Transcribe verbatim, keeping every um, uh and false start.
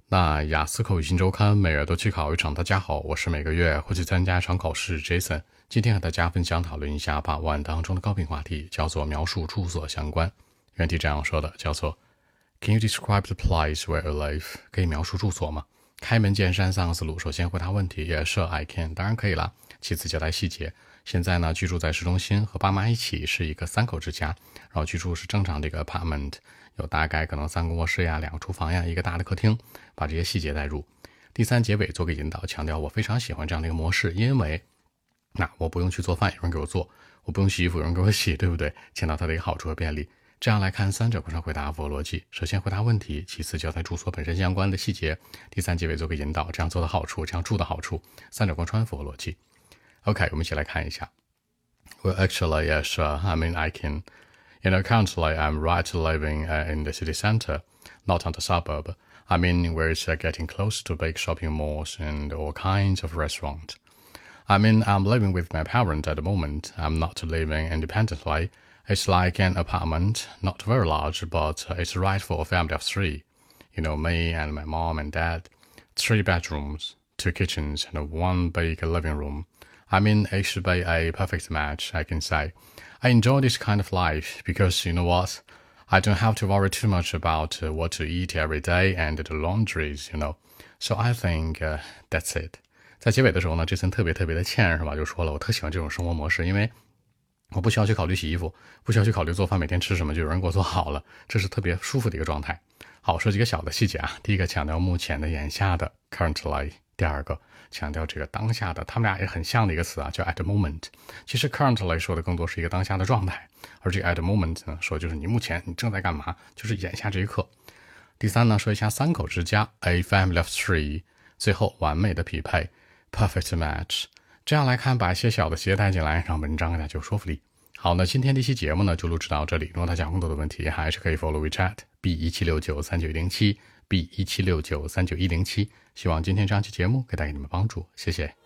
那雅思口语新周刊每月都去考一场。大家好，我是每个月会去参加一场考试 Jason。今天和大家分享讨论一下 Part One 当中的高频话题，叫做描述住所相关。原题这样说的，叫做 Can you describe the place where you live？ 可以描述住所吗？开门见山三个思路，首先回答问题 Yeah, sure, I can， 当然可以啦。其次交代细节，现在呢居住在市中心，和爸妈一起，是一个三口之家，然后居住是正常的一个 apartment， 有大概可能三个卧室呀，两个厨房呀，一个大的客厅，把这些细节带入。第三，结尾做个引导，强调我非常喜欢这样的一个模式，因为那我不用去做饭，有人给我做，我不用洗衣服，有人给我洗，对不对？见到它的一个好处和便利。这样来看，三者贯穿回答符合逻辑。首先回答问题，其次交代住所本身相关的细节，第三结尾做个引导，这样做的好处，这样住的好处，三者贯穿符合逻辑。OK， 我们一起来看一下。Well, actually, yeah, sure. I mean, I can. You know, currently I'm right living uh, in the city center, not on the suburb. I mean, where it's uh, getting close to big shopping malls and all kinds of restaurants. I mean, I'm living with my parents at the moment. I'm not living independently. It's like an apartment, not very large, but it's right for a family of three. You know, me and my mom and dad. Three bedrooms, two kitchens, and one big living room. I mean, it should be a perfect match, I can say. I enjoy this kind of life because, you know what? I don't have to worry too much about uh, what to eat every day and the laundries, you know. So I think uh, that's it. 在结尾的时候呢，这森特别特别的欠是吧？就说了，我特喜欢这种生活模式，因为我不需要去考虑洗衣服，不需要去考虑做饭每天吃什么，就有人给我做好了，这是特别舒服的一个状态。好，说几个小的细节啊。第一个强调目前的眼下的 currently， 第二个强调这个当下的，他们俩也很像的一个词啊，叫 at the moment。其实 currently 说的更多是一个当下的状态，而这个 at the moment 呢，说就是你目前你正在干嘛，就是眼下这一刻。第三呢，说一下三口之家 a family of three， 最后完美的匹配 perfect match。这样来看，把一些小的细节带进来，让文章更加有说服力。好，那今天这期节目呢就录制到这里。如果大家有更多的问题，还是可以 follow WeChat B 一七六九三九一零七 B 一七六九三九一零七。希望今天这样期节目可以带给你们帮助，谢谢。